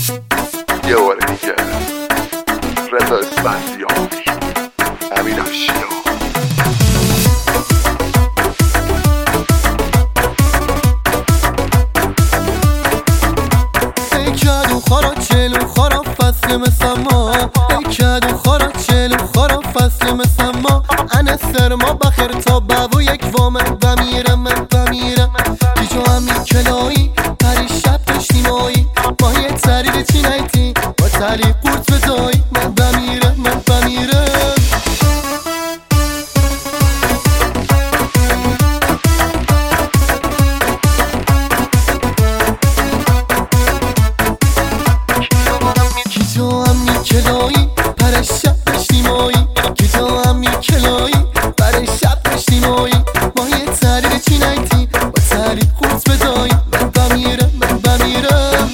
یه بار دیگه رضا اسفندیار، امین افشیا. ای کدو خارا چلو خارا فصل مثل ما، ای کدو خارا چلو خارا فصل مثل ما. انا سرما بخیر تا بابو یک وامن بمیرم من بمیرم. دیجا همی کلایی پری شب داشتی مایی، ماهی تریل چی نیتی با تری قورت بدایی. من بمیرم من بمیرم. کجا همی کلایی پر شب داشتی مایی، کجا همی کلایی پر شب داشتی مایی. ماهی تریل چی نیتی با تری قورت بدایی. من بمیرم من بمیرم.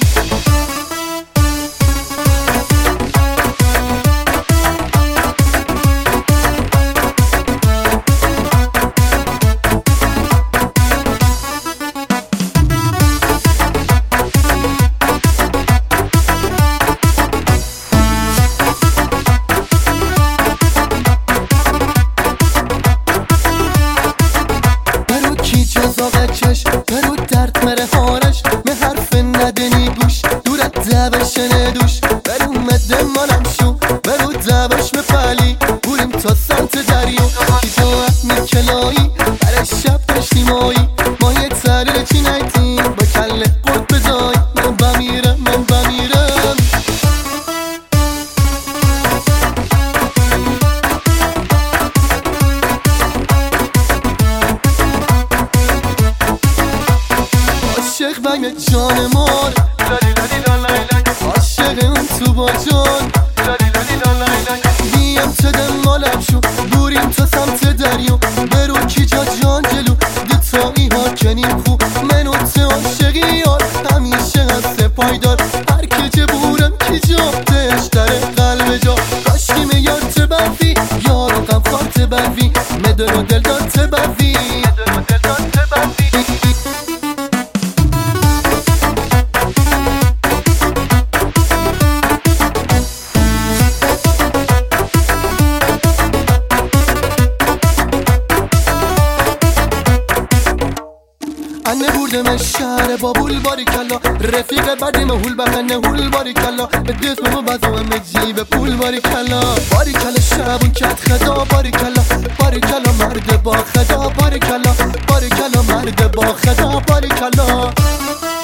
برو درد مره هارش به حرف ندنی گوش دورت دوش ندوش. برو مده مانم شو برو دوش مفلی بوریم تا سمت دریا. کجا همی کلایی برای شب داشتی مایی، ماهی تریل چی نیتی با کله قورت بدای. من بمیرم من بمیرم. عاشق بگه جان مار، عاشق اون تو با جان. بیم تده مالم شو بوریم تا سمت دریا. برو کجا جان جلو دتایی ها کنیم خو منو ته عاشقی یار همیشه هست پایدار. هر کجا بورم کجا تهش داره قلب جا. کاشکی میار تبوی یارو غم خواه تبوی مدن و دل دار تبوی. انه بردم شهر بابول باری کلا، رفیق بدی مهول بخنه هول باری کلا. به دست و بزوم جیب پول باری کلا. باری کلا شبون کت خدا باری کلا، باری کلا مرد با خدا باری کلا، باری کلا مرد با خدا باری کلا.